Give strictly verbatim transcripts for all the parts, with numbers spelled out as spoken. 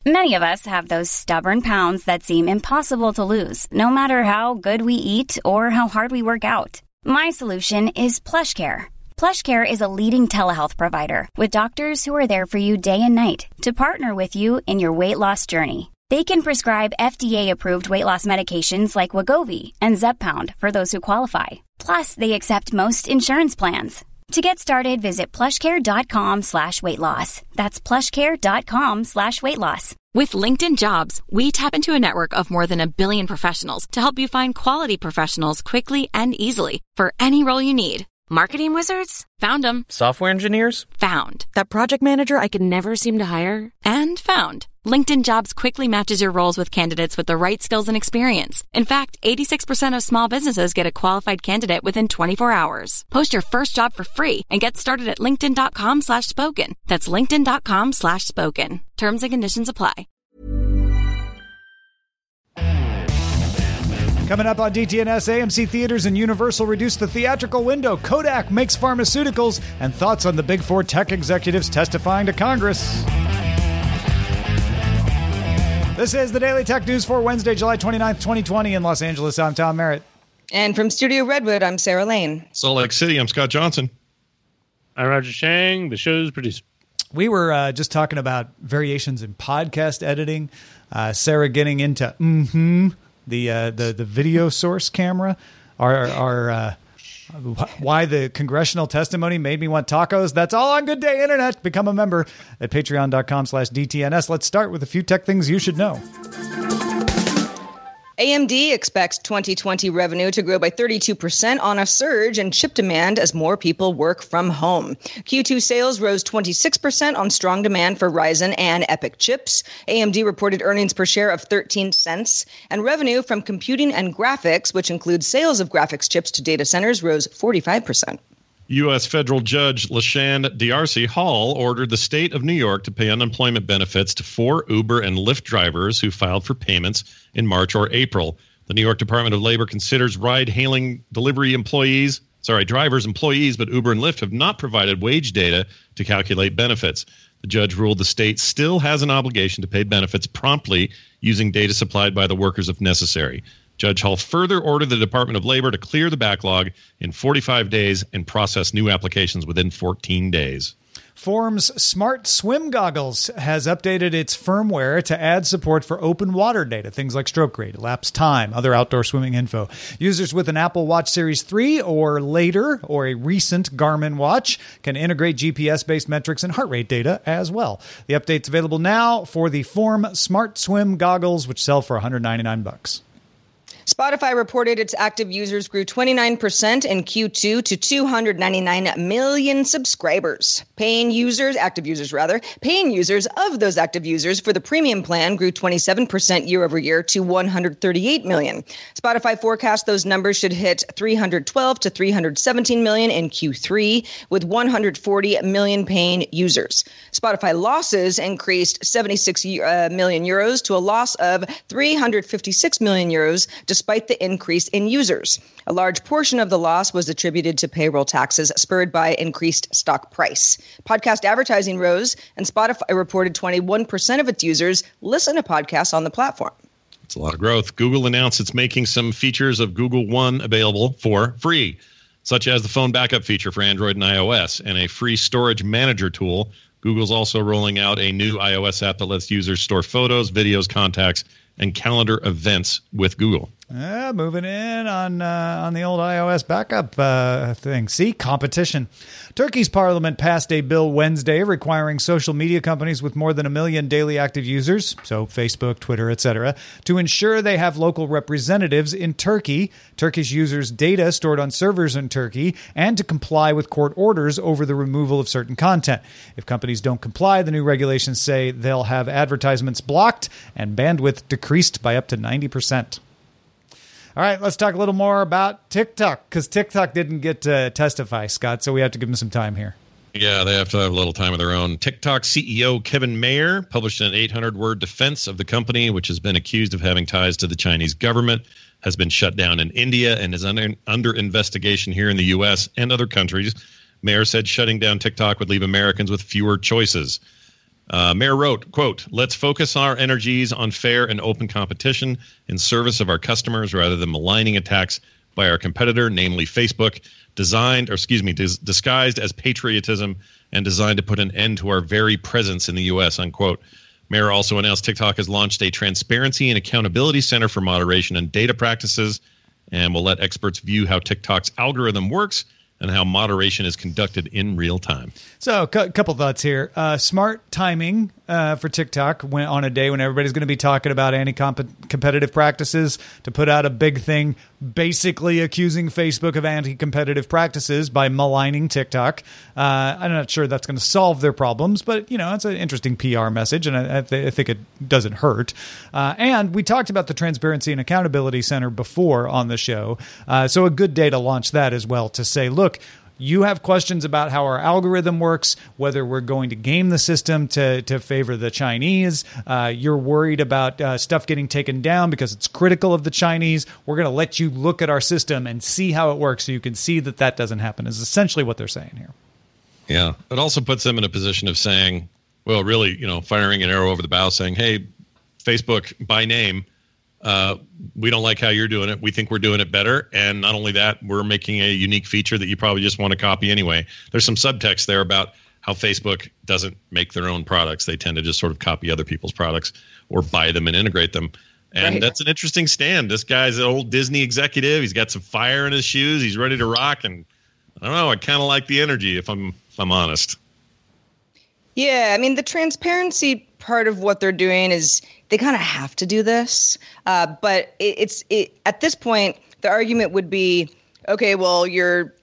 Many of us have those stubborn pounds that seem impossible to lose, no matter how good we eat or how hard we work out. My solution is PlushCare. PlushCare is a leading telehealth provider with doctors who are there for you day and night to partner with you in your weight loss journey. They can prescribe F D A-approved weight loss medications like Wegovy and Zepbound for those who qualify. Plus, they accept most insurance plans. To get started, visit plushcare.com slash weight loss. That's plushcare.com slash weight loss. With LinkedIn Jobs, we tap into a network of more than a billion professionals to help you find quality professionals quickly and easily for any role you need. Marketing wizards? Found them. Software engineers? Found. That project manager I could never seem to hire? And found. LinkedIn Jobs quickly matches your roles with candidates with the right skills and experience. In fact, eighty-six percent of small businesses get a qualified candidate within twenty-four hours. Post your first job for free and get started at linkedin.com slash spoken. That's linkedin.com slash spoken. Terms and conditions apply. Coming up on D T N S, A M C Theaters and Universal reduce the theatrical window. Kodak makes pharmaceuticals, and thoughts on the big four tech executives testifying to Congress. This is the Daily Tech News for Wednesday, July twenty-ninth, twenty twenty in Los Angeles. I'm Tom Merritt. And from Studio Redwood, I'm Sarah Lane. Salt Lake City, I'm Scott Johnson. I'm Roger Chang, the show's producer. We were uh, just talking about variations in podcast editing. Uh, Sarah getting into mm-hmm, the, uh, the the video source camera. Our, our uh, why the congressional testimony made me want tacos. That's all on Good Day Internet. Become a member at patreon.com slash DTNS. Let's start with a few tech things you should know. A M D expects twenty twenty revenue to grow by thirty-two percent on a surge in chip demand as more people work from home. Q two sales rose twenty-six percent on strong demand for Ryzen and EPYC chips. A M D reported earnings per share of thirteen cents, and revenue from computing and graphics, which includes sales of graphics chips to data centers, rose forty-five percent. U S federal judge LaShanda D'Arcy Hall ordered the state of New York to pay unemployment benefits to four Uber and Lyft drivers who filed for payments in March or April. The New York Department of Labor considers ride-hailing delivery employees, sorry, drivers employees, but Uber and Lyft have not provided wage data to calculate benefits. The judge ruled the state still has an obligation to pay benefits promptly using data supplied by the workers if necessary. Judge Hall further ordered the Department of Labor to clear the backlog in forty-five days and process new applications within fourteen days. Form's Smart Swim Goggles has updated its firmware to add support for open water data, things like stroke rate, elapsed time, other outdoor swimming info. Users with an Apple Watch Series three or later, or a recent Garmin watch, can integrate G P S-based metrics and heart rate data as well. The update's available now for the Form Smart Swim Goggles, which sell for one hundred ninety-nine bucks. Spotify reported its active users grew twenty-nine percent in Q two to two hundred ninety-nine million subscribers. Paying users, active users rather, paying users of those active users for the premium plan grew twenty-seven percent year over year to one hundred thirty-eight million. Spotify forecasts those numbers should hit three hundred twelve to three hundred seventeen million in Q three, with one hundred forty million paying users. Spotify losses increased seventy-six million euros to a loss of three hundred fifty-six million euros, despite the increase in users. A large portion of the loss was attributed to payroll taxes spurred by increased stock price. Podcast advertising rose, and Spotify reported twenty-one percent of its users listen to podcasts on the platform. It's a lot of growth. Google announced it's making some features of Google One available for free, such as the phone backup feature for Android and iOS and a free storage manager tool. Google's also rolling out a new iOS app that lets users store photos, videos, contacts, and calendar events with Google. Uh, moving in on uh, on the old iOS backup uh, thing. See, competition. Turkey's parliament passed a bill Wednesday requiring social media companies with more than a million daily active users, so Facebook, Twitter, et cetera, to ensure they have local representatives in Turkey, Turkish users' data stored on servers in Turkey, and to comply with court orders over the removal of certain content. If companies don't comply, the new regulations say they'll have advertisements blocked and bandwidth decreased by up to ninety percent. All right, let's talk a little more about TikTok, because TikTok didn't get to testify, Scott, so we have to give them some time here. Yeah, they have to have a little time of their own. TikTok C E O Kevin Mayer published an eight hundred word defense of the company, which has been accused of having ties to the Chinese government, has been shut down in India, and is under, under investigation here in the U S and other countries. Mayer said shutting down TikTok would leave Americans with fewer choices. Uh, Mayor wrote, quote, "Let's focus our energies on fair and open competition in service of our customers rather than maligning attacks by our competitor, namely Facebook, designed, or excuse me, dis- disguised as patriotism and designed to put an end to our very presence in the U S," unquote. Mayor also announced TikTok has launched a transparency and accountability center for moderation and data practices, and will let experts view how TikTok's algorithm works and how moderation is conducted in real time. So a cu- couple thoughts here. Uh, smart timing uh, for TikTok when, on a day when everybody's going to be talking about anti-competitive practices, to put out a big thing basically accusing Facebook of anti-competitive practices by maligning TikTok. Uh, I'm not sure that's going to solve their problems, but you know, it's an interesting P R message, and I, I, th- I think it doesn't hurt. Uh, and we talked about the Transparency and Accountability Center before on the show, uh, so a good day to launch that as well, to say, look, you have questions about how our algorithm works, whether we're going to game the system to, to favor the Chinese. Uh, you're worried about uh, stuff getting taken down because it's critical of the Chinese. We're going to let you look at our system and see how it works so you can see that that doesn't happen, is essentially what they're saying here. Yeah. It also puts them in a position of saying, well, really, you know, firing an arrow over the bow saying, hey, Facebook, by name, Uh, we don't like how you're doing it. We think we're doing it better. And not only that, we're making a unique feature that you probably just want to copy anyway. There's some subtext there about how Facebook doesn't make their own products. They tend to just sort of copy other people's products or buy them and integrate them. And right. That's an interesting stand. This guy's an old Disney executive. He's got some fire in his shoes. He's ready to rock. And I don't know, I kind of like the energy, if I'm if I'm honest. Yeah, I mean, the transparency part of what they're doing is they kind of have to do this. Uh, but it, it's it, at this point, the argument would be, okay, well, your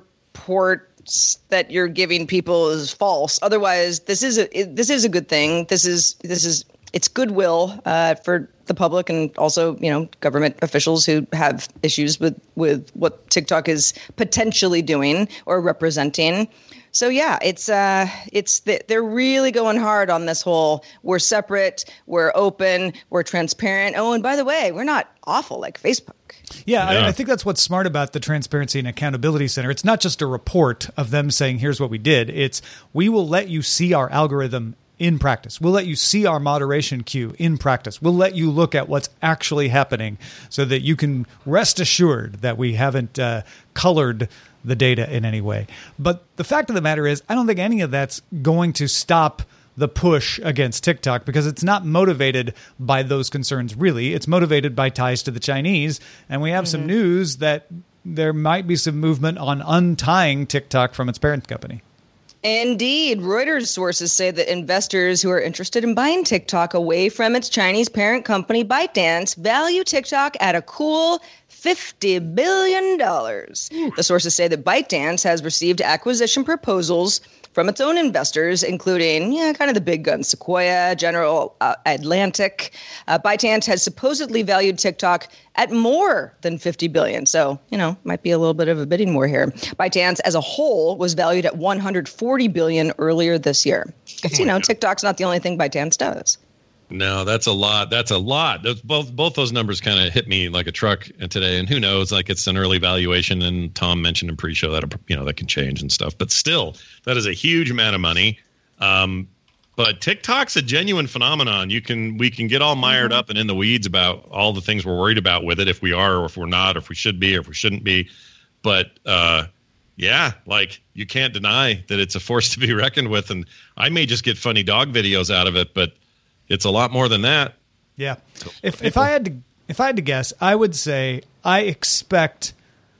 reports that you're giving people is false. Otherwise, this is a it, this is a good thing. This is this is it's goodwill uh, for the public and also, you know, government officials who have issues with with what TikTok is potentially doing or representing. So, yeah, it's uh, it's they're really going hard on this whole we're separate, we're open, we're transparent. Oh, and by the way, we're not awful like Facebook. Yeah, yeah. I, I think that's what's smart about the Transparency and Accountability Center. It's not just a report of them saying, here's what we did. It's we will let you see our algorithm in practice. We'll let you see our moderation queue in practice. We'll let you look at what's actually happening so that you can rest assured that we haven't uh, colored the data in any way. But the fact of the matter is, I don't think any of that's going to stop the push against TikTok because it's not motivated by those concerns, really. It's motivated by ties to the Chinese. And we have mm-hmm. some news that there might be some movement on untying TikTok from its parent company. Indeed. Reuters sources say that investors who are interested in buying TikTok away from its Chinese parent company, ByteDance, value TikTok at a cool fifty billion dollars. The sources say that ByteDance has received acquisition proposals from its own investors, including, yeah, kind of the big guns, Sequoia, General uh, Atlantic. Uh, ByteDance has supposedly valued TikTok at more than fifty billion dollars. So, you know, might be a little bit of a bidding war here. ByteDance as a whole was valued at one hundred forty billion dollars earlier this year. Because, you know, TikTok's not the only thing ByteDance does. No, that's a lot. That's a lot. Those, both both those numbers kind of hit me like a truck today. And who knows? Like it's an early valuation, and Tom mentioned in pre-show that you know that can change and stuff. But still, that is a huge amount of money. Um, but TikTok's a genuine phenomenon. You can we can get all mired mm-hmm. up and in the weeds about all the things we're worried about with it, if we are or if we're not, or if we should be or if we shouldn't be. But uh, yeah, like you can't deny that it's a force to be reckoned with. And I may just get funny dog videos out of it, but it's a lot more than that. Yeah. If if I had to if I had to guess, I would say I expect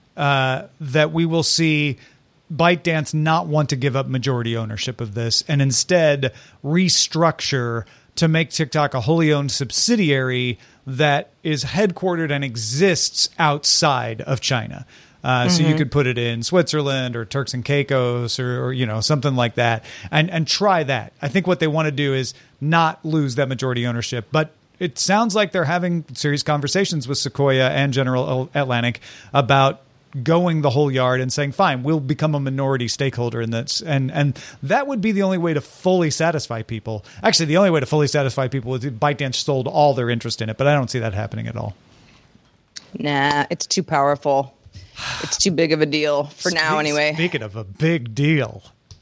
uh, that we will see ByteDance not want to give up majority ownership of this and instead restructure to make TikTok a wholly owned subsidiary that is headquartered and exists outside of China. Uh, mm-hmm. So you could put it in Switzerland or Turks and Caicos or, or, you know, something like that and, and try that. I think what they want to do is not lose that majority ownership. But it sounds like they're having serious conversations with Sequoia and General Atlantic about going the whole yard and saying, fine, we'll become a minority stakeholder in this. And, and that would be the only way to fully satisfy people. Actually, the only way to fully satisfy people is if ByteDance sold all their interest in it. But I don't see that happening at all. Nah, it's too powerful. It's too big of a deal for now, anyway. Speaking of a big deal,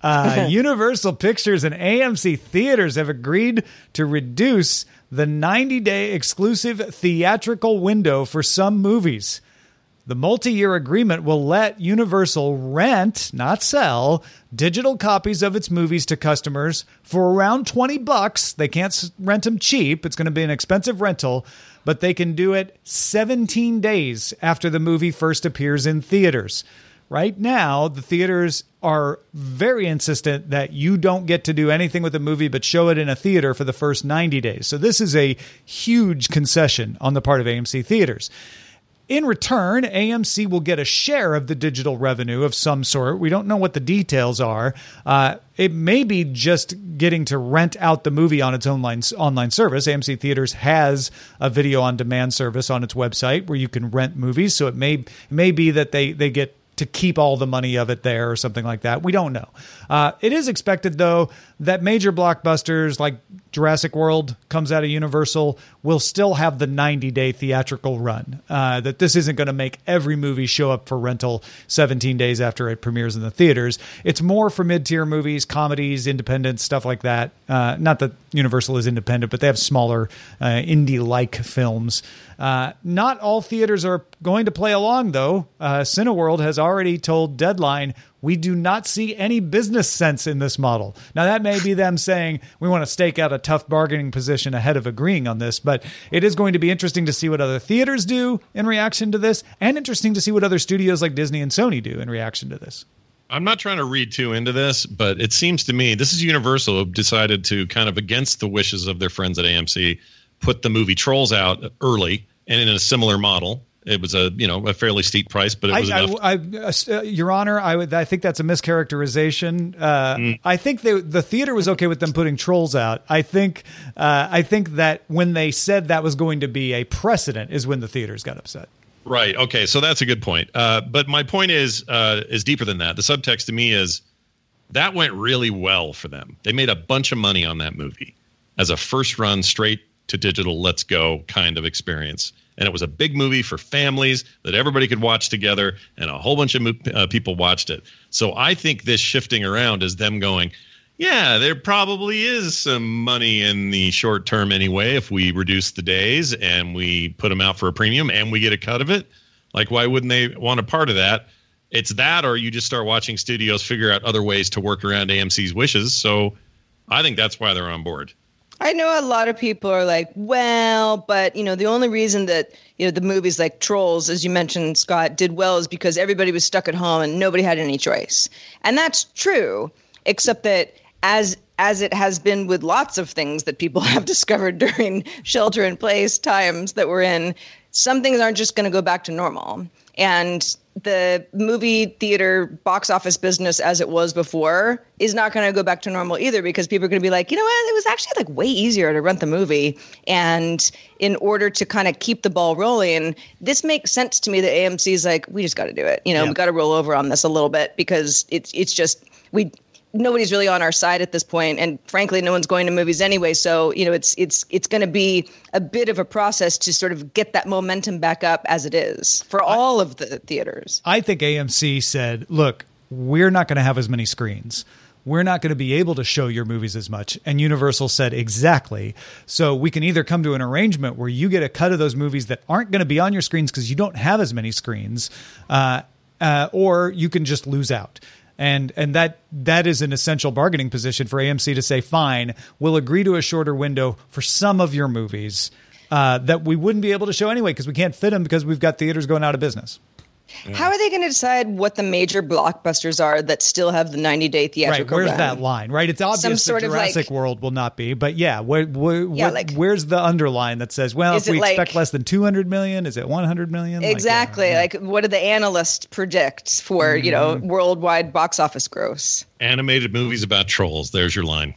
Uh, Universal Pictures and A M C Theaters have agreed to reduce the ninety-day exclusive theatrical window for some movies. The multi-year agreement will let Universal rent, not sell, digital copies of its movies to customers for around twenty bucks. They can't rent them cheap. It's going to be an expensive rental, but they can do it seventeen days after the movie first appears in theaters. Right now, the theaters are very insistent that you don't get to do anything with the movie but show it in a theater for the first ninety days. So this is a huge concession on the part of A M C Theaters. In return, A M C will get a share of the digital revenue of some sort. We don't know what the details are. Uh, it may be just getting to rent out the movie on its online, online service. A M C Theaters has a video on demand service on its website where you can rent movies. So it may, it may be that they, they get to keep all the money of it there or something like that. We don't know. Uh, it is expected, though, that major blockbusters like Jurassic World comes out of Universal will still have the ninety-day theatrical run. Uh, that this isn't going to make every movie show up for rental seventeen days after it premieres in the theaters. It's more for mid-tier movies, comedies, independent, stuff like that. Uh, not that Universal is independent, but they have smaller uh, indie-like films. Uh, not all theaters are going to play along, though. Uh, Cineworld has already told Deadline, we do not see any business sense in this model. Now, that may be them saying we want to stake out a tough bargaining position ahead of agreeing on this, but it is going to be interesting to see what other theaters do in reaction to this, and interesting to see what other studios like Disney and Sony do in reaction to this. I'm not trying to read too into this, but it seems to me this is Universal who decided to, kind of against the wishes of their friends at A M C, put the movie Trolls out early and in a similar model. It was a, you know, a fairly steep price, but it was I, enough. I, I, uh, Your Honor, I would. I think that's a mischaracterization. Uh, mm. I think they, the theater was okay with them putting Trolls out. I think. Uh, I think that when they said that was going to be a precedent, is when the theaters got upset. Right. Okay. So that's a good point. Uh, but my point is uh, is deeper than that. The subtext to me is that went really well for them. They made a bunch of money on that movie as a first run straight to digital, let's go kind of experience. And it was a big movie for families that everybody could watch together, and a whole bunch of uh, people watched it. So I think this shifting around is them going, yeah, there probably is some money in the short term anyway if we reduce the days and we put them out for a premium and we get a cut of it. Like, why wouldn't they want a part of that? It's that, or you just start watching studios figure out other ways to work around A M C's wishes. So I think that's why they're on board. I know a lot of people are like, well, but, you know, the only reason that, you know, the movies like Trolls, as you mentioned, Scott, did well is because everybody was stuck at home and nobody had any choice. And that's true, except that as as it has been with lots of things that people have discovered during shelter in place times that we're in, some things aren't just going to go back to normal. And the movie theater box office business as it was before is not going to go back to normal either, because people are going to be like, you know what, it was actually like way easier to rent the movie. And in order to kind of keep the ball rolling, this makes sense to me that A M C is like, we just got to do it. You know, yeah. we got to roll over on this a little bit, because it's it's just we. Nobody's really on our side at this point, and frankly, no one's going to movies anyway. So, you know, it's it's it's going to be a bit of a process to sort of get that momentum back up as it is for all of the theaters. I think A M C said, look, we're not going to have as many screens. We're not going to be able to show your movies as much. And Universal said, exactly. So we can either come to an arrangement where you get a cut of those movies that aren't going to be on your screens because you don't have as many screens, uh, uh, or you can just lose out. And and that that is an essential bargaining position for A M C to say, fine, we'll agree to a shorter window for some of your movies uh, that we wouldn't be able to show anyway because we can't fit them because we've got theaters going out of business. Yeah. How are they going to decide what the major blockbusters are that still have the ninety-day theatrical Right, where's run? that line, right? It's obvious Some that sort of Jurassic like, World will not be, but yeah, where, where, yeah what, like, where's the underline that says, well, if we like, expect less than two hundred million, is it one hundred million? Exactly. Like, yeah, like, what do the analysts predict for, mm-hmm. you know, worldwide box office gross? Animated movies about trolls. There's your line.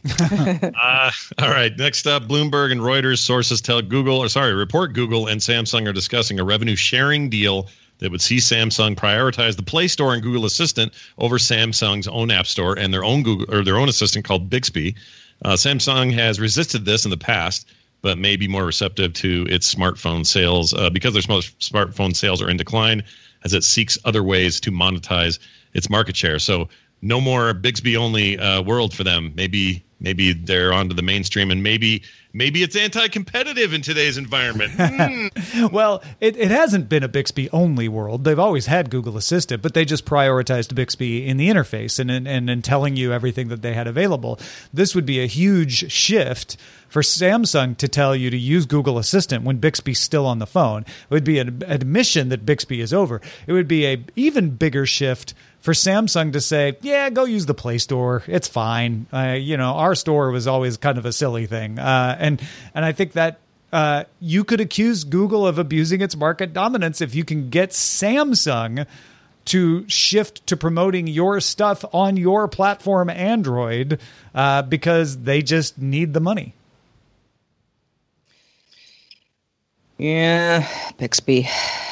uh, all right. Next up, Bloomberg and Reuters sources tell Google, or sorry, report Google and Samsung are discussing a revenue sharing deal that would see Samsung prioritize the Play Store and Google Assistant over Samsung's own App Store and their own Google or their own assistant called Bixby. Uh, Samsung has resisted this in the past, but may be more receptive to its smartphone sales uh, because their smartphone sales are in decline as it seeks other ways to monetize its market share. So no more Bixby only uh, world for them. Maybe maybe they're onto the mainstream, and maybe maybe it's anti-competitive in today's environment. Mm. Well, it, it hasn't been a Bixby only world. They've always had Google Assistant, but they just prioritized Bixby in the interface and and, and in telling you everything that they had available. This would be a huge shift for Samsung to tell you to use Google Assistant when Bixby's still on the phone. It would be an admission that Bixby is over. It would be a even bigger shift for Samsung to say, yeah, go use the Play Store. It's fine. Uh, you know, our store was always kind of a silly thing. Uh, and and I think that uh, you could accuse Google of abusing its market dominance if you can get Samsung to shift to promoting your stuff on your platform, Android, uh, because they just need the money. Yeah, Bixby.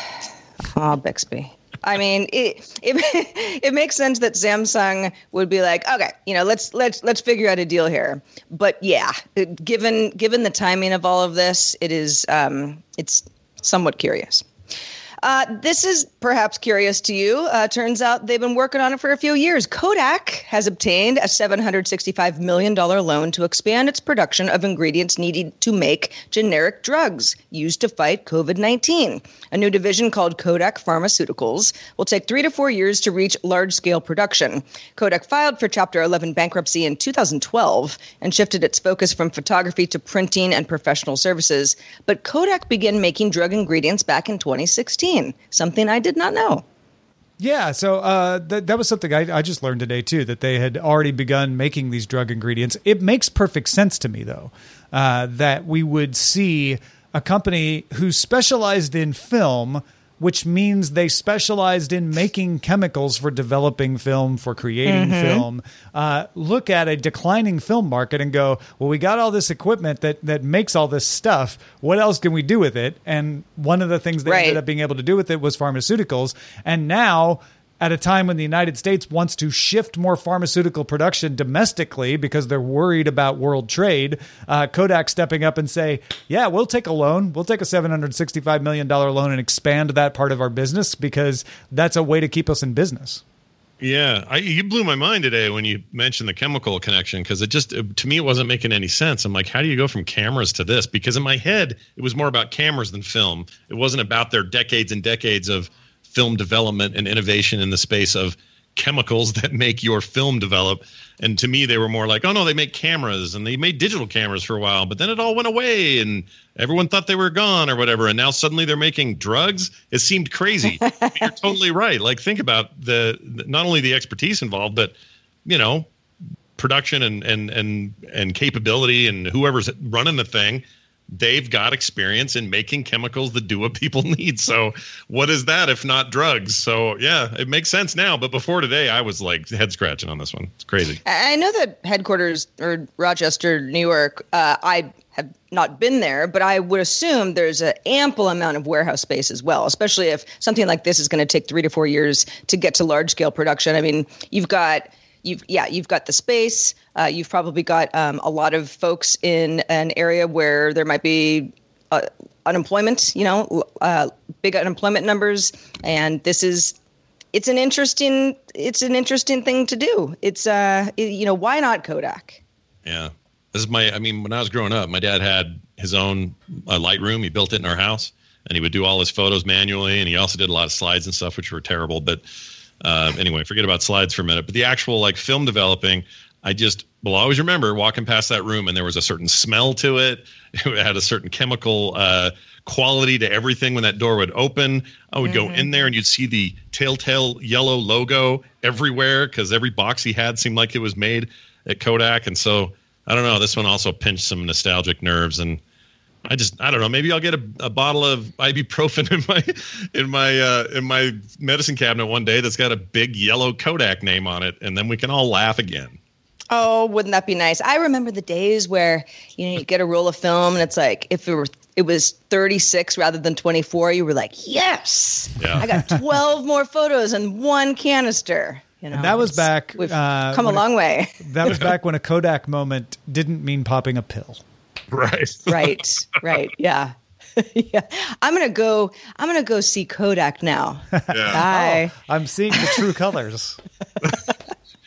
Oh, Bixby. I mean, it, it it makes sense that Samsung would be like, okay, you know, let's let's let's figure out a deal here. But yeah, it, given given the timing of all of this, it is um, it's somewhat curious. Uh, this is perhaps curious to you. Uh, turns out they've been working on it for a few years. Kodak has obtained a seven hundred sixty-five million dollars loan to expand its production of ingredients needed to make generic drugs used to fight covid nineteen. A new division called Kodak Pharmaceuticals will take three to four years to reach large-scale production. Kodak filed for Chapter eleven bankruptcy in two thousand twelve and shifted its focus from photography to printing and professional services. But Kodak began making drug ingredients back in twenty sixteen. Something I did not know. Yeah, so uh, th- that was something I, I just learned today, too, that they had already begun making these drug ingredients. It makes perfect sense to me, though, uh, that we would see a company who specialized in film, which means they specialized in making chemicals for developing film, for creating mm-hmm. film, uh, look at a declining film market and go, well, we got all this equipment that that makes all this stuff. What else can we do with it? And one of the things they right. ended up being able to do with it was pharmaceuticals. And now, at a time when the United States wants to shift more pharmaceutical production domestically because they're worried about world trade, uh, Kodak stepping up and say, yeah, we'll take a loan. We'll take a seven hundred sixty-five million dollars loan and expand that part of our business because that's a way to keep us in business. Yeah, I, you blew my mind today when you mentioned the chemical connection because it just, to me, it wasn't making any sense. I'm like, how do you go from cameras to this? Because in my head, it was more about cameras than film. It wasn't about their decades and decades of film development and innovation in the space of chemicals that make your film develop. And to me, they were more like, oh, no, they make cameras and they made digital cameras for a while, but then it all went away and everyone thought they were gone or whatever. And now suddenly they're making drugs. It seemed crazy. You're totally right. Like, think about the not only the expertise involved, but, you know, production and and and and capability and whoever's running the thing. They've got experience in making chemicals that do what people need. So what is that if not drugs? So, yeah, it makes sense now. But before today, I was like head scratching on this one. It's crazy. I know that headquarters or Rochester, New York, uh, I have not been there, but I would assume there's an ample amount of warehouse space as well, especially if something like this is going to take three to four years to get to large scale production. I mean, you've got You've yeah, you've got the space. Uh, you've probably got um, a lot of folks in an area where there might be uh, unemployment, you know, uh, big unemployment numbers. And this is, it's an interesting, it's an interesting thing to do. It's, uh, it, you know, why not Kodak? Yeah, this is my. I mean, when I was growing up, my dad had his own uh, Lightroom. He built it in our house, and he would do all his photos manually. And he also did a lot of slides and stuff, which were terrible, but. Uh, anyway, forget about slides for a minute. But the actual like film developing, I just will always remember walking past that room and there was a certain smell to it. It had a certain chemical uh, quality to everything when that door would open. I would mm-hmm. go in there and you'd see the telltale yellow logo everywhere because every box he had seemed like it was made at Kodak. And so, I don't know, this one also pinched some nostalgic nerves. And I just, I don't know. Maybe I'll get a, a bottle of ibuprofen in my in my uh, in my medicine cabinet one day that's got a big yellow Kodak name on it, and then we can all laugh again. Oh, wouldn't that be nice? I remember the days where you know you get a roll of film, and it's like if it were it was thirty-six rather than twenty-four, you were like, yes, yeah. I got twelve more photos in one canister. You know, and that was back. We've uh, come a long it, way. That was back when a Kodak moment didn't mean popping a pill. Right. right. Right. Yeah. yeah. I'm gonna go. I'm gonna go see Kodak now. Yeah. Bye. Oh, I'm seeing the true colors.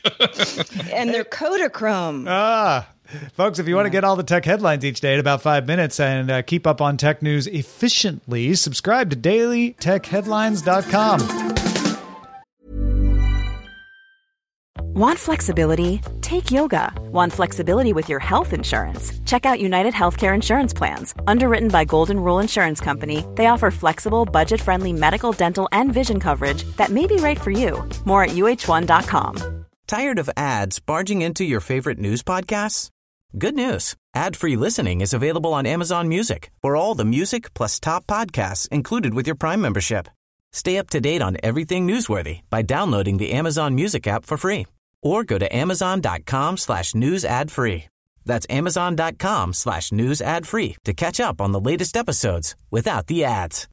And they're Kodachrome. Ah, folks, if you want to get all the tech headlines each day in about five minutes and uh, keep up on tech news efficiently, subscribe to daily tech headlines dot com. Want flexibility? Take yoga. Want flexibility with your health insurance? Check out United Healthcare Insurance Plans. Underwritten by Golden Rule Insurance Company, they offer flexible, budget-friendly medical, dental, and vision coverage that may be right for you. More at U H one dot com. Tired of ads barging into your favorite news podcasts? Good news. Ad-free listening is available on Amazon Music for all the music plus top podcasts included with your Prime membership. Stay up to date on everything newsworthy by downloading the Amazon Music app for free. Or go to amazon.com slash news ad free. That's amazon.com slash news ad free to catch up on the latest episodes without the ads.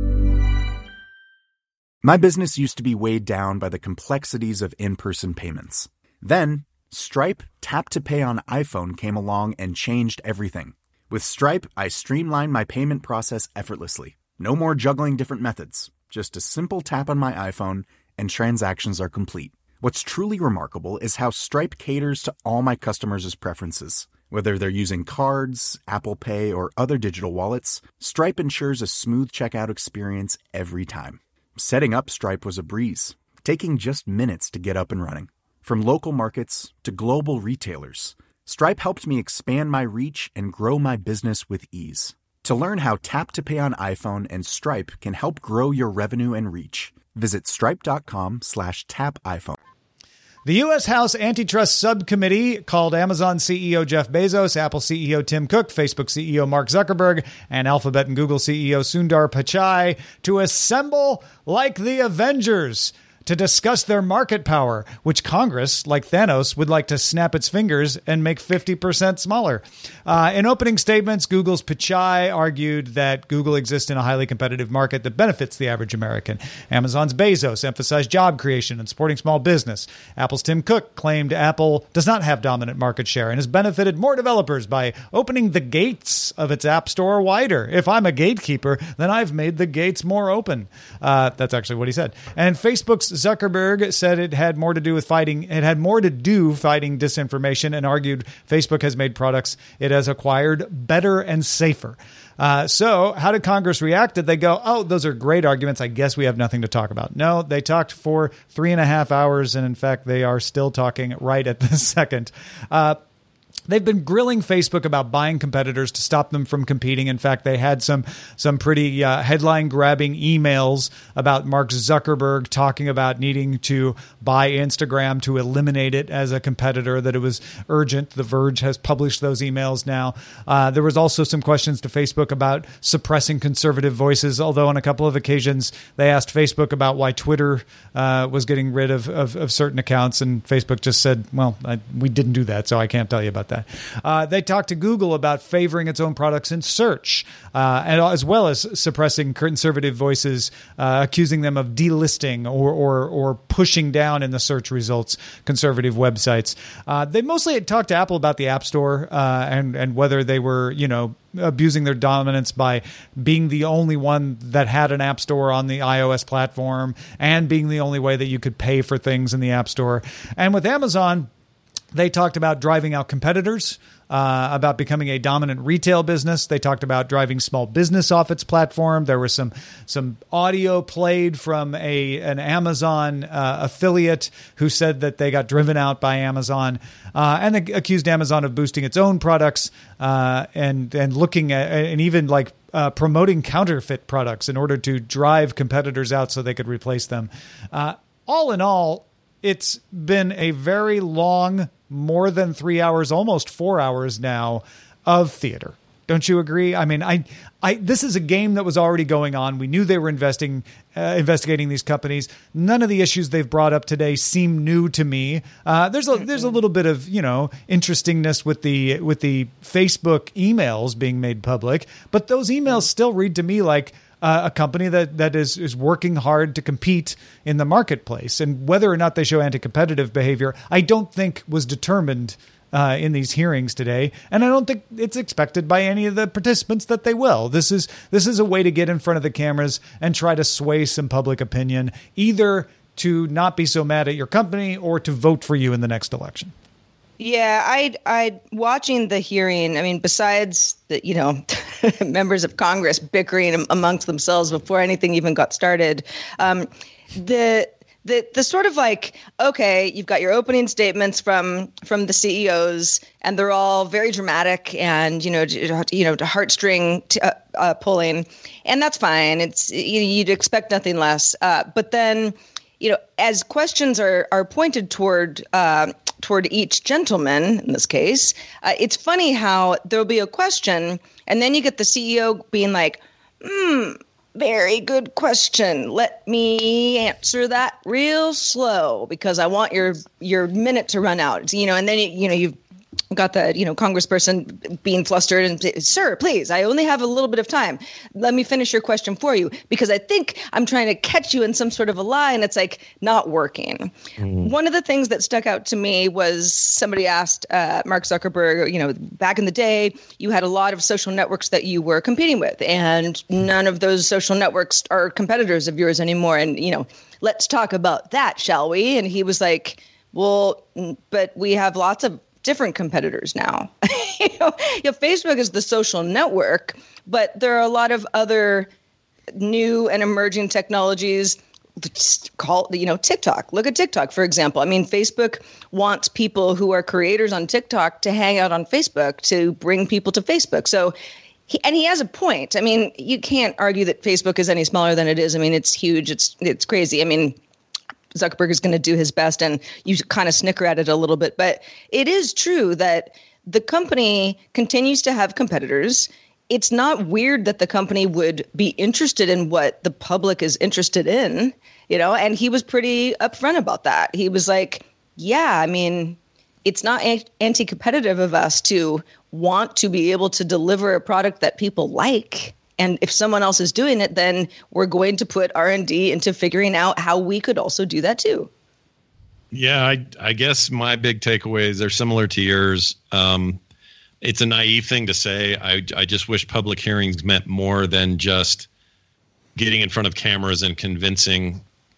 My business used to be weighed down by the complexities of in-person payments. Then, Stripe Tap to Pay on iPhone came along and changed everything. With Stripe, I streamlined my payment process effortlessly. No more juggling different methods. Just a simple tap on my iPhone and transactions are complete. What's truly remarkable is how Stripe caters to all my customers' preferences. Whether they're using cards, Apple Pay, or other digital wallets, Stripe ensures a smooth checkout experience every time. Setting up Stripe was a breeze, taking just minutes to get up and running. From local markets to global retailers, Stripe helped me expand my reach and grow my business with ease. To learn how Tap to Pay on iPhone and Stripe can help grow your revenue and reach, visit stripe.com slash tap iPhone. The U S House Antitrust Subcommittee called Amazon C E O Jeff Bezos, Apple C E O Tim Cook, Facebook C E O Mark Zuckerberg, and Alphabet and Google C E O Sundar Pichai to assemble like the Avengers to discuss their market power, which Congress, like Thanos, would like to snap its fingers and make fifty percent smaller. Uh, in opening statements, Google's Pichai argued that Google exists in a highly competitive market that benefits the average American. Amazon's Bezos emphasized job creation and supporting small business. Apple's Tim Cook claimed Apple does not have dominant market share and has benefited more developers by opening the gates of its app store wider. If I'm a gatekeeper, then I've made the gates more open. Uh, that's actually what he said. And Facebook's Zuckerberg said it had more to do with fighting. It had more to do fighting disinformation and argued Facebook has made products it has acquired better and safer. Uh, so how did Congress react? Did they go, oh, those are great arguments. I guess we have nothing to talk about. No, they talked for three and a half hours. And in fact, they are still talking right at this second. Uh, They've been grilling Facebook about buying competitors to stop them from competing. In fact, they had some some pretty uh, headline-grabbing emails about Mark Zuckerberg talking about needing to buy Instagram to eliminate it as a competitor, that it was urgent. The Verge has published those emails now. Uh, there was also some questions to Facebook about suppressing conservative voices, although on a couple of occasions they asked Facebook about why Twitter uh, was getting rid of, of, of certain accounts, and Facebook just said, well, I, we didn't do that, so I can't tell you about that. That. Uh, they talked to Google about favoring its own products in search, uh, and as well as suppressing conservative voices, uh, accusing them of delisting or, or or pushing down in the search results conservative websites. Uh, they mostly had talked to Apple about the App Store uh, and and whether they were, you know, abusing their dominance by being the only one that had an app store on the iOS platform and being the only way that you could pay for things in the App Store. And with Amazon, they talked about driving out competitors, uh, about becoming a dominant retail business. They talked about driving small business off its platform. There was some some audio played from a an Amazon uh, affiliate who said that they got driven out by Amazon, uh, and they accused Amazon of boosting its own products uh, and and looking at and even like uh, promoting counterfeit products in order to drive competitors out so they could replace them. Uh, all in all, it's been a very long, more than three hours, almost four hours now, of theater. Don't you agree? I mean, I, I, this is a game that was already going on. We knew they were investing, uh, investigating these companies. None of the issues they've brought up today seem new to me. Uh, there's a there's a little bit of, you know, interestingness with the with the Facebook emails being made public, but those emails still read to me like Uh, a company that, that is, is working hard to compete in the marketplace. And whether or not they show anti-competitive behavior, I don't think was determined uh, in these hearings today. And I don't think it's expected by any of the participants that they will. This is this is a way to get in front of the cameras and try to sway some public opinion, either to not be so mad at your company or to vote for you in the next election. Yeah, I, I, watching the hearing, I mean, besides the, you know, members of Congress bickering amongst themselves before anything even got started, um, the, the, the sort of like, okay, you've got your opening statements from, from the C E Os, and they're all very dramatic and, you know, you know, heartstring t- uh, uh, pulling, and that's fine. It's, you, you'd expect nothing less. Uh, but then, you know, as questions are, are pointed toward, uh, toward each gentleman in this case, uh, it's funny how there'll be a question and then you get the C E O being like, hmm, very good question. Let me answer that real slow because I want your your minute to run out. You know, and then, you know, you've got the, you know, congressperson being flustered and say, sir, please, I only have a little bit of time. Let me finish your question for you because I think I'm trying to catch you in some sort of a lie and it's like not working. Mm. One of the things that stuck out to me was somebody asked uh, Mark Zuckerberg, you know, back in the day, you had a lot of social networks that you were competing with and none of those social networks are competitors of yours anymore. And, you know, let's talk about that, shall we? And he was like, well, but we have lots of different competitors now. you, know, you know, Facebook is the social network, but there are a lot of other new and emerging technologies. Call, you know, TikTok. Look at TikTok, for example. I mean, Facebook wants people who are creators on TikTok to hang out on Facebook to bring people to Facebook. So, he, and he has a point. I mean, you can't argue that Facebook is any smaller than it is. I mean, it's huge. It's it's crazy. I mean, Zuckerberg is going to do his best and you kind of snicker at it a little bit. But it is true that the company continues to have competitors. It's not weird that the company would be interested in what the public is interested in, you know, and he was pretty upfront about that. He was like, yeah, I mean, it's not anti-competitive of us to want to be able to deliver a product that people like. And if someone else is doing it, then we're going to put R and D into figuring out how we could also do that too. Yeah, I, I guess my big takeaways are similar to yours. Um, it's a naive thing to say. I, I just wish public hearings meant more than just getting in front of cameras and convincing,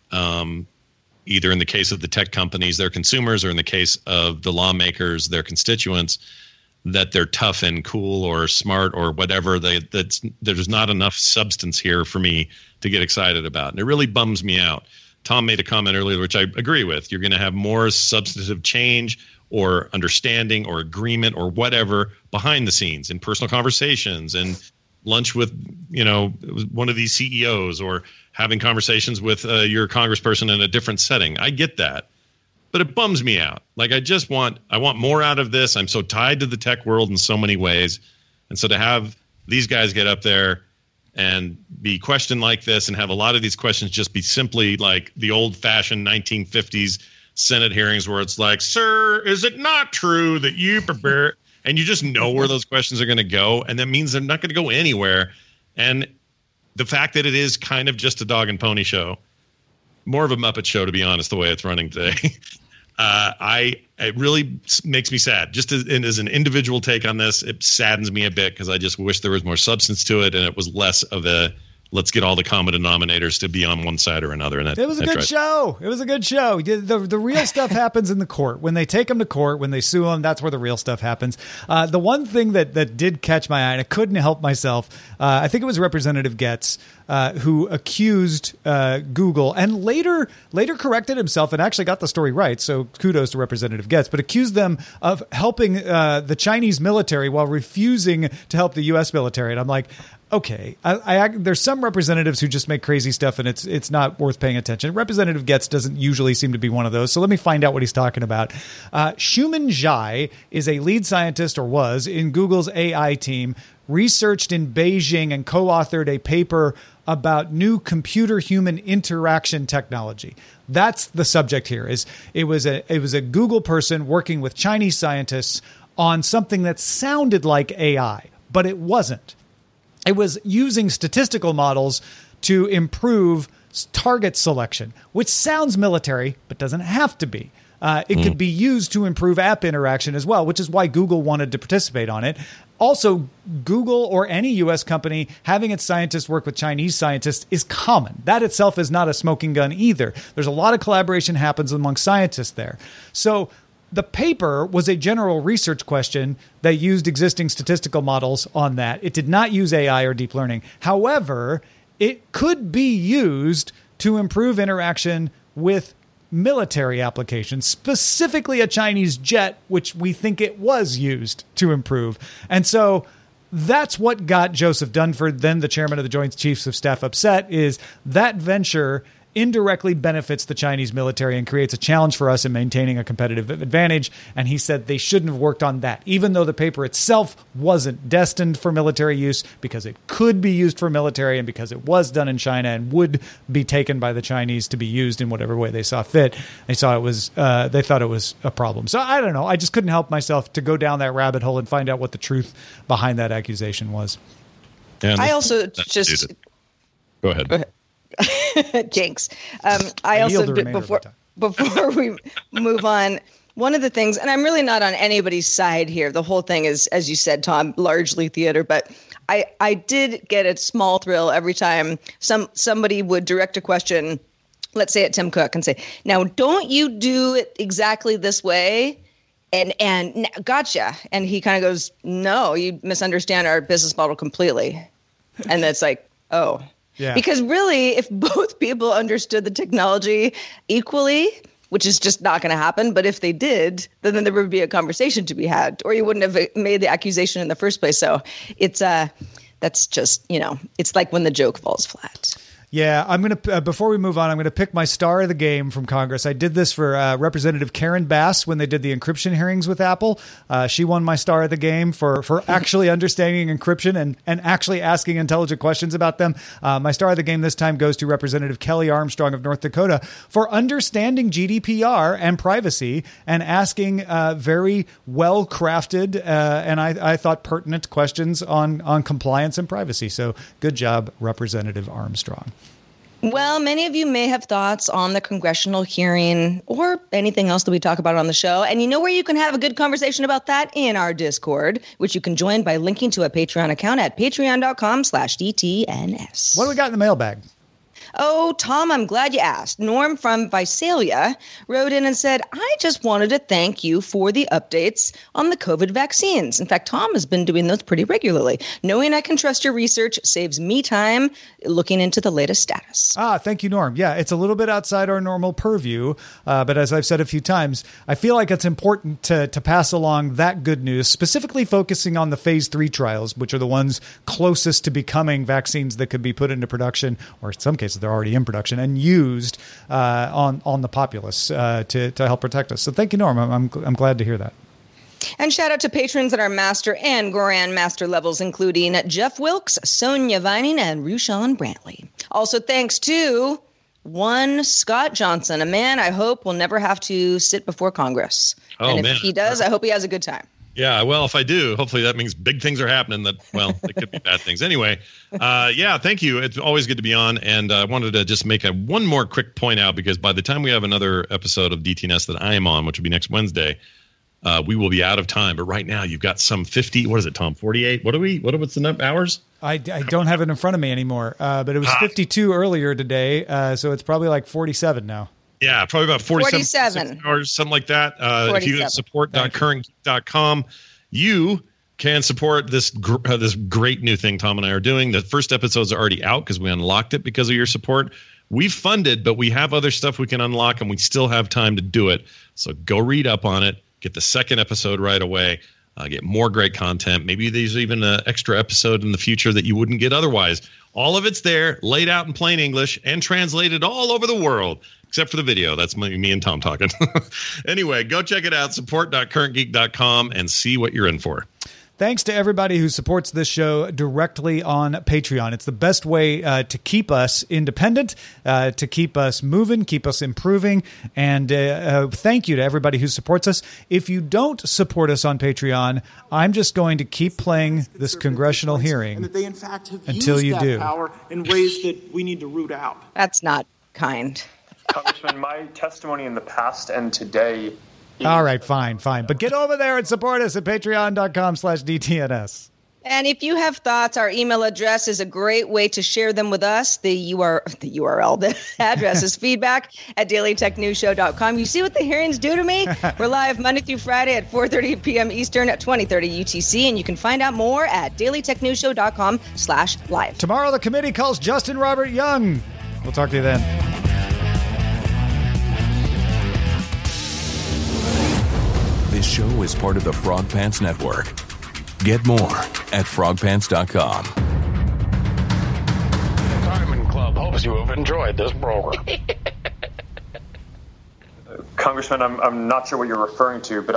um, either in the case of the tech companies, their consumers, or in the case of the lawmakers, their constituents, that they're tough and cool or smart or whatever. They, that's, there's not enough substance here for me to get excited about. And it really bums me out. Tom made a comment earlier, which I agree with. You're going to have more substantive change or understanding or agreement or whatever behind the scenes in personal conversations and lunch with, you know, one of these C E Os or having conversations with uh, your congressperson in a different setting. I get that. But it bums me out. Like, I just want, I want more out of this. I'm so tied to the tech world in so many ways. And so to have these guys get up there and be questioned like this and have a lot of these questions just be simply like the old fashioned nineteen fifties Senate hearings where it's like, sir, is it not true that you prepare? And you just know where those questions are going to go. And that means they're not going to go anywhere. And the fact that it is kind of just a dog and pony show, more of a Muppet show, to be honest, the way it's running today. Uh, I it really makes me sad. Just as, as an individual take on this, it saddens me a bit because I just wish there was more substance to it and it was less of a let's get all the common denominators to be on one side or another. And that, it was a good right. show. It was a good show. The, the, the real stuff happens in the court. When they take them to court, when they sue them, that's where the real stuff happens. Uh, the one thing that, that did catch my eye, and I couldn't help myself, uh, I think it was Representative Getz, uh, who accused uh, Google and later later corrected himself and actually got the story right. So kudos to Representative Getz, but accused them of helping uh, the Chinese military while refusing to help the U S military. And I'm like, okay, I, I, there's some representatives who just make crazy stuff and it's it's not worth paying attention. Representative Getz doesn't usually seem to be one of those. So let me find out what he's talking about. Uh, Shuman Zhai is a lead scientist, or was, in Google's A I team, researched in Beijing and co-authored a paper about new computer-human interaction technology. That's the subject here. Is it was a it was a Google person working with Chinese scientists on something that sounded like A I, but it wasn't. It was using statistical models to improve target selection, which sounds military, but doesn't have to be. Uh, it mm. could be used to improve app interaction as well, which is why Google wanted to participate on it. Also, Google or any U S company having its scientists work with Chinese scientists is common. That itself is not a smoking gun either. There's a lot of collaboration happens among scientists there. So the paper was a general research question that used existing statistical models on that. It did not use A I or deep learning. However, it could be used to improve interaction with military applications, specifically a Chinese jet, which we think it was used to improve. And so that's what got Joseph Dunford, then the chairman of the Joint Chiefs of Staff, upset, is that venture indirectly benefits the Chinese military and creates a challenge for us in maintaining a competitive advantage. And he said they shouldn't have worked on that, even though the paper itself wasn't destined for military use, because it could be used for military and because it was done in China and would be taken by the Chinese to be used in whatever way they saw fit. They saw it was, uh, they thought it was a problem. So I don't know. I just couldn't help myself to go down that rabbit hole and find out what the truth behind that accusation was. And I also just go ahead. Go ahead. Jinx. Um, I, I also, before, before we move on, one of the things, and I'm really not on anybody's side here. The whole thing is, as you said, Tom, largely theater, but I, I did get a small thrill every time some somebody would direct a question, let's say at Tim Cook, and say, now, don't you do it exactly this way? And, and gotcha. And he kind of goes, no, you misunderstand our business model completely. And it's like, oh. Yeah. Because really, if both people understood the technology equally, which is just not going to happen, but if they did, then, then there would be a conversation to be had, or you wouldn't have made the accusation in the first place. So it's uh, that's just, you know, it's like when the joke falls flat. Yeah, I'm going to, uh, before we move on, I'm going to pick my star of the game from Congress. I did this for uh, Representative Karen Bass when they did the encryption hearings with Apple. Uh, she won my star of the game for, for actually understanding encryption and, and actually asking intelligent questions about them. Uh, my star of the game this time goes to Representative Kelly Armstrong of North Dakota for understanding G D P R and privacy and asking uh, very well-crafted uh, and I, I thought pertinent questions on, on compliance and privacy. So good job, Representative Armstrong. Well, many of you may have thoughts on the congressional hearing or anything else that we talk about on the show. And you know where you can have a good conversation about that? In our Discord, which you can join by linking to a Patreon account at patreon.com slash DTNS. What do we got in the mailbag? Oh, Tom, I'm glad you asked. Norm from Visalia wrote in and said, I just wanted to thank you for the updates on the COVID vaccines. In fact, Tom has been doing those pretty regularly. Knowing I can trust your research saves me time looking into the latest status. Ah, thank you, Norm. Yeah, it's a little bit outside our normal purview. Uh, but as I've said a few times, I feel like it's important to, to pass along that good news, specifically focusing on the phase three trials, which are the ones closest to becoming vaccines that could be put into production, or in some cases, they're already in production and used uh, on on the populace uh, to to help protect us. So thank you, Norm. I'm I'm, I'm glad to hear that. And shout out to patrons at our master and grandmaster levels, including Jeff Wilkes, Sonia Vining, and Rushan Brantley. Also, thanks to one Scott Johnson, a man I hope will never have to sit before Congress. Oh, and if man. he does, I hope he has a good time. Yeah, well, if I do, hopefully that means big things are happening that, well, it could be bad things. Anyway, uh, yeah, thank you. It's always good to be on. And I uh, wanted to just make a one more quick point out, because by the time we have another episode of D T N S that I am on, which will be next Wednesday, uh, we will be out of time. But right now you've got some fifty, what is it, Tom, forty-eight? What are we, what, what's the number, hours? I, I don't have it in front of me anymore, uh, but it was ah. fifty-two earlier today, uh, so it's probably like forty-seven now. Yeah, probably about forty-seven, forty-seven. hours, something like that. Uh, if you go to support dot current geek dot com, you can support this gr- uh, this great new thing Tom and I are doing. The first episodes are already out because we unlocked it because of your support. We've funded, but we have other stuff we can unlock, and we still have time to do it. So go read up on it. Get the second episode right away. Uh, get more great content. Maybe there's even an extra episode in the future that you wouldn't get otherwise. All of it's there, laid out in plain English, and translated all over the world, except for the video. That's my, me and Tom talking. Anyway, go check it out, support dot current geek dot com, and see what you're in for. Thanks to everybody who supports this show directly on Patreon. It's the best way uh, to keep us independent, uh, to keep us moving, keep us improving. And uh, uh, thank you to everybody who supports us. If you don't support us on Patreon, I'm just going to keep playing this congressional hearing and that they in fact have until used you that do. Power in ways that we need to root out. That's not kind. Congressman, my testimony in the past and today. All right, fine, fine. But get over there and support us at patreon dot com slash D T N S. And if you have thoughts, our email address is a great way to share them with us. The U R L, the U R L, the address is feedback at daily tech news show dot com. You see what the hearings do to me? We're live Monday through Friday at four thirty p.m. Eastern at twenty thirty U T C, and you can find out more at daily tech news show dot com slash live. Tomorrow, the committee calls Justin Robert Young. We'll talk to you then. This show is part of the Frog Pants Network. Get more at frog pants dot com. Diamond Club hopes you have enjoyed this program. Congressman, I'm, I'm not sure what you're referring to, but...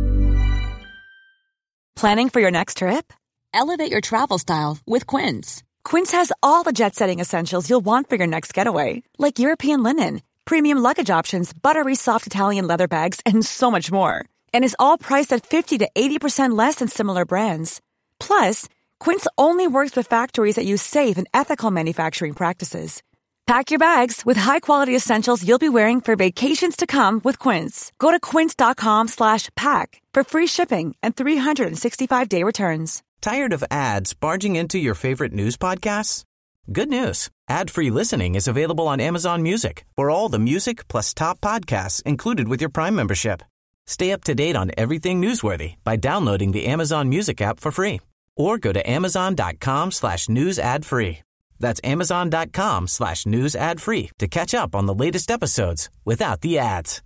Planning for your next trip? Elevate your travel style with Quince. Quince has all the jet-setting essentials you'll want for your next getaway, like European linen, premium luggage options, buttery soft Italian leather bags, and so much more. And is all priced at fifty to eighty percent less than similar brands. Plus, Quince only works with factories that use safe and ethical manufacturing practices. Pack your bags with high-quality essentials you'll be wearing for vacations to come with Quince. Go to quince dot com slash pack for free shipping and three sixty-five day returns. Tired of ads barging into your favorite news podcasts? Good news. Ad-free listening is available on Amazon Music for all the music plus top podcasts included with your Prime membership. Stay up to date on everything newsworthy by downloading the Amazon Music app for free or go to amazon dot com slash news ad free. That's amazon dot com slash news ad free to catch up on the latest episodes without the ads.